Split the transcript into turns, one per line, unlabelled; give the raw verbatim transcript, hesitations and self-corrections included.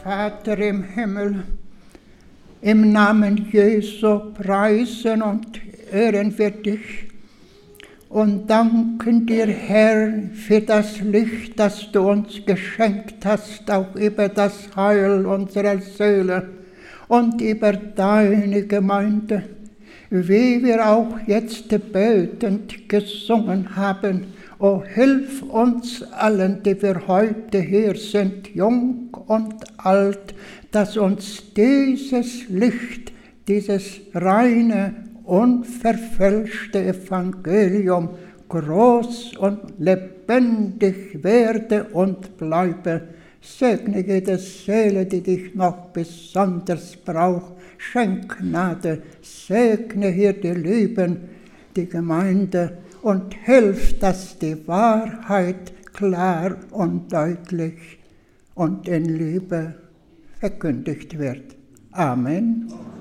Vater im Himmel, im Namen Jesu preisen und ehren wir dich und danken dir, Herr, für das Licht, das du uns geschenkt hast, auch über das Heil unserer Seele und über deine Gemeinde, wie wir auch jetzt betend gesungen haben. O hilf uns allen, die wir heute hier sind, jung und alt, dass uns dieses Licht, dieses reine, unverfälschte Evangelium groß und lebendig werde und bleibe. Segne jede Seele, die dich noch besonders braucht. Schenk Gnade, segne hier die Lieben, die Gemeinde und hilf, dass die Wahrheit klar und deutlich und in Liebe verkündigt wird. Amen.